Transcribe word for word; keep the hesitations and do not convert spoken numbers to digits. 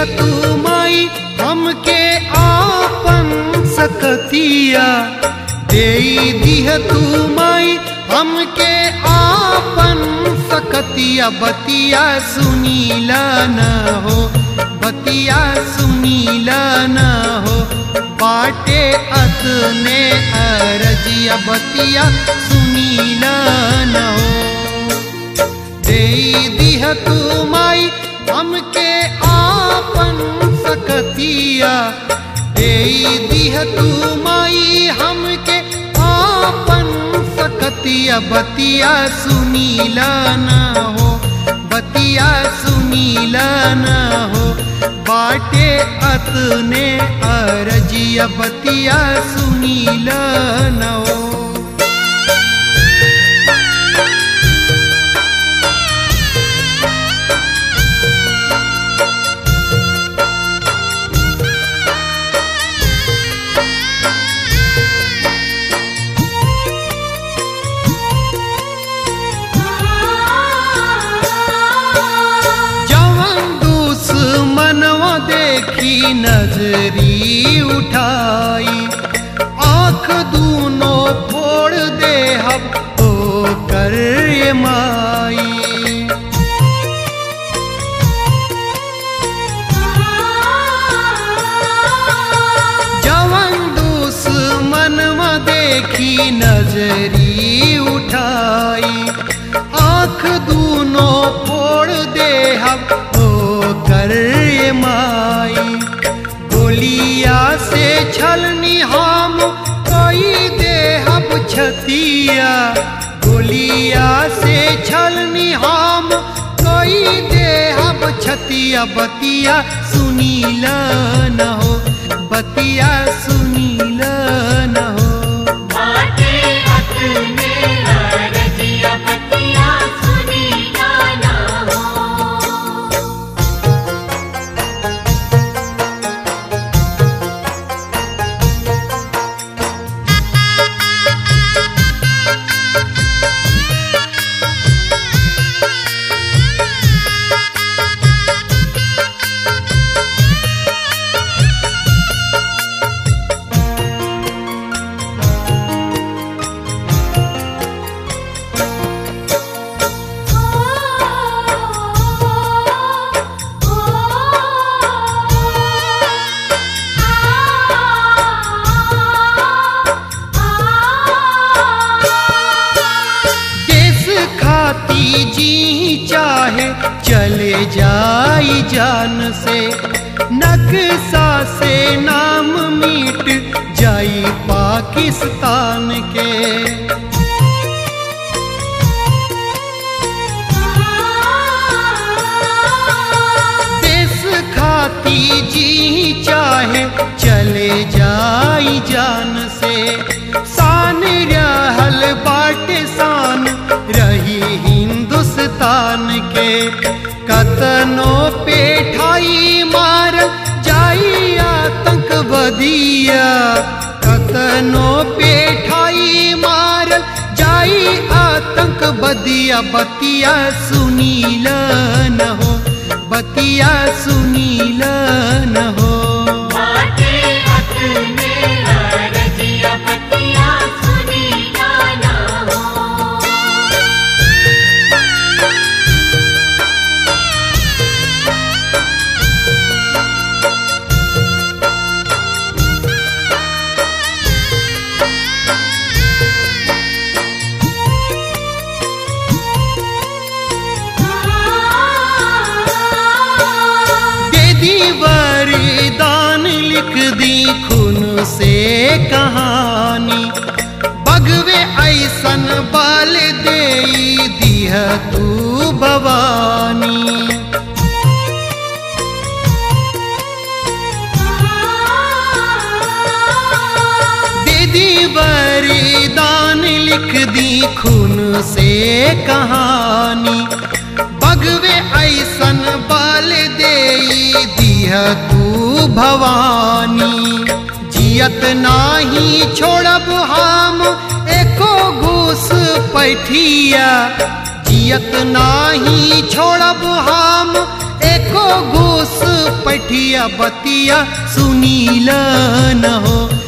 दिह तू माई हमके आपन सकतिया, दे दिह तू माई हमके आपन सकतिया। बतिया सुनीला न हो, बतिया सुनीला न हो, बाटे अतने अरजिया। बतिया सुनीला न हो, दे दिह तू माई हमके आपन सकतिया, दे दिह तू माई हमके आपन सकतिया। बतिया सुनीला न हो, बतिया सुनीला न हो, बाटे अतने अरजिया। बतिया सुनीला न हो। देखी नजरी उठाई, आँख दूनों फोड़ दे हम तो कर ये माई। जवन दुश्मनवा देखी नजरी उठाई, आँख दूनों फोड़ दे हम तो कर ये माई। गोलिया से छलनी हम कोई देहब छतिया, गोलिया से छलनी हम कोई देहब छतिया। बतिया सुनीला न हो, बतिया सुनीला न हो, बाटे अतने अरजिया। बतिया सुनीला न हो। जी चाहे चले जाई जान से, नक्शा से नाम मिट जाई पाकिस्तान के। देश खाती जी चाहे चले जाई जान से, शान रहल बाटे शान रही हिंदुस्तान के। कतनों पे ठाई मार जाई आतंकवादिया, कतनों पे ठाई मार जाई आतंकवादिया। बतिया सुनीला न हो, बतिया सुनीला न हो, बाटे अतने अरजिया। बतिया सुनीला न हो। वरदान लिख दी खून से कहानी, बगवे ऐसन बाल दे दिह तू भवानी। दीदी वरदान लिख दी खून से कहानी, बगवे ऐसन बाल दे दिह तू भवानी। जियत नाही छोड़ब हम एको घूस पैठिया, जियत नाही छोड़ब हम एको घूस पठिया बतिया सुनील न हो।